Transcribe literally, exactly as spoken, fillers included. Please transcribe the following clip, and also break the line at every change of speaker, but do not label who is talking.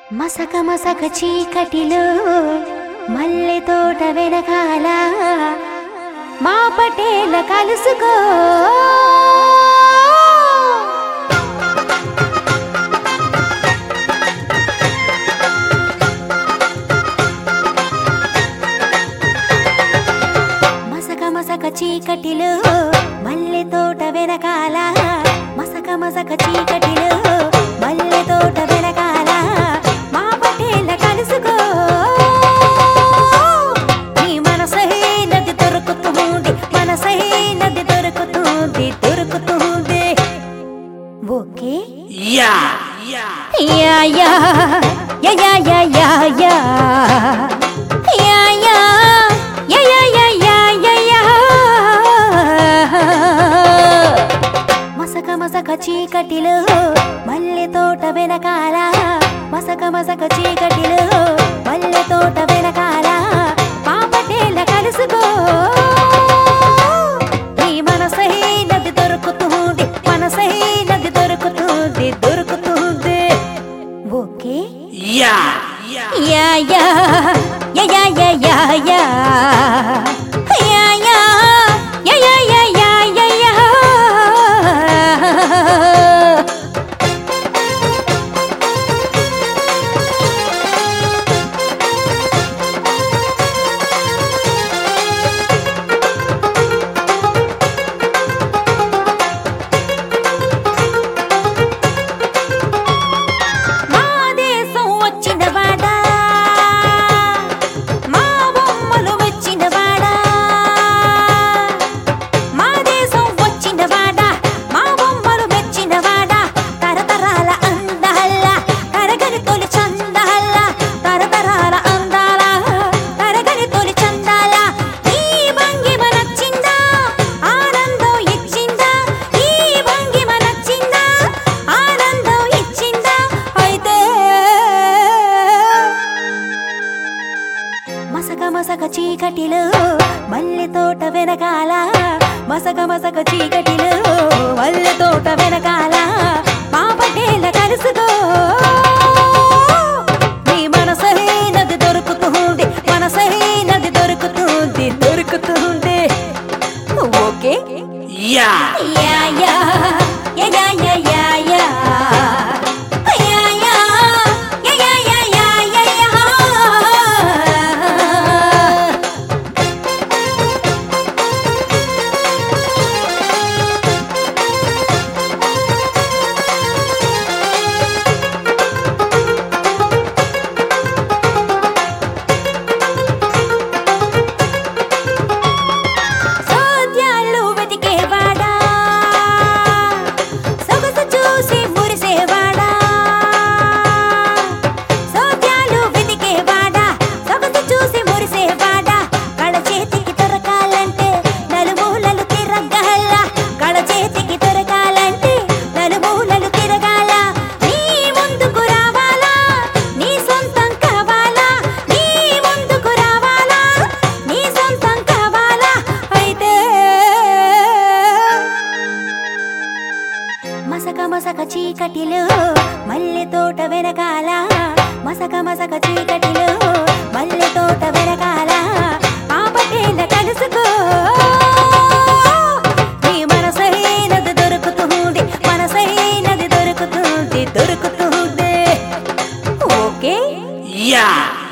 మసక మసక చీకటిలో మల్లె తోట వెనకాల మా పటేల కలుసుకో మసక మసక చీకటిలో మల్లె తోట వెనకాల మసక మసక చీకటిలో మల్లె తోట వెనకాల మా పటేల కలుసుకో నీ మనసే నది దొరుకుతుంది మనసే నది దొరుకుతుంది దొరుకుతుంది ఓకే
యా యా
యా యా యా యా యా యా యా యా యా యా యా యా యా యా మసక మసక చీకటిలో మల్లె తోట వెనకాల మసక మసక చీకటిలో మల్లె తోట వెనకాల మా పటేల కలుసుకో నీ మనసే నది దొరుకుతుంది మనసే నది దొరుకుతుంది దొరుకుతుంది ఓకే
యా యా
యా యా యా యా యా యా యా యా యా యా యా యా యా యా మా దేశం వచ్చినవాడా మా బొమ్మలు వచ్చినవాడా మా దేశం వచ్చినవాడా మా బొమ్మలు మెచ్చినవాడా తరతరాల అందాల తరగని తొలి చందాల తరతరాల అందాల తరగని తొలి చందాల ఈ భంగిమ నచ్చిందా ఆనందం ఇచ్చిందా ఈ భంగిమ నచ్చిందా ఆనందం ఇచ్చిందా అయితే మసక మసక చీకటిలో మల్లె తోట వెనకాల మసక మసక చీకటిలో మల్లె తోట వెనకాల మా పటేల కలుసుకో నీ మనసే నది దొరుకుతుంది మనసే నది దొరుకుతుంది దొరుకుతుంది ఓకే
యా
యా యా యా యా యా యా యా యా యా యా యా యా యా యా సోద్యాలు వెతికేవాడా సొగసు చూసి మురిసేవాడా సోద్యాలు వెతికేవాడా సొగసు చూసి మురిసేవాడా కళ చేతికి దొరకాలంటే నలుమూలలు తిరగాల కళ చేతికి దొరకాలంటే నలుమూలలు తిరగాల నీ ముందుకు రావాలా నీ సొంతం కావాలా నీ ముందుకు రావాలా నీ సొంతం కావాలా అయితే మసక మసక చీకటిలో మల్లె తోట వెనకాల మసక మసక చీకటిలో మల్లె తోట వెనకాల ఆ పటేల కలుసుకో నీ మనసే నది దొరుకుతుంది మనసే నది దొరుకుతుంది దొరుకుతుంది ఓకే
యా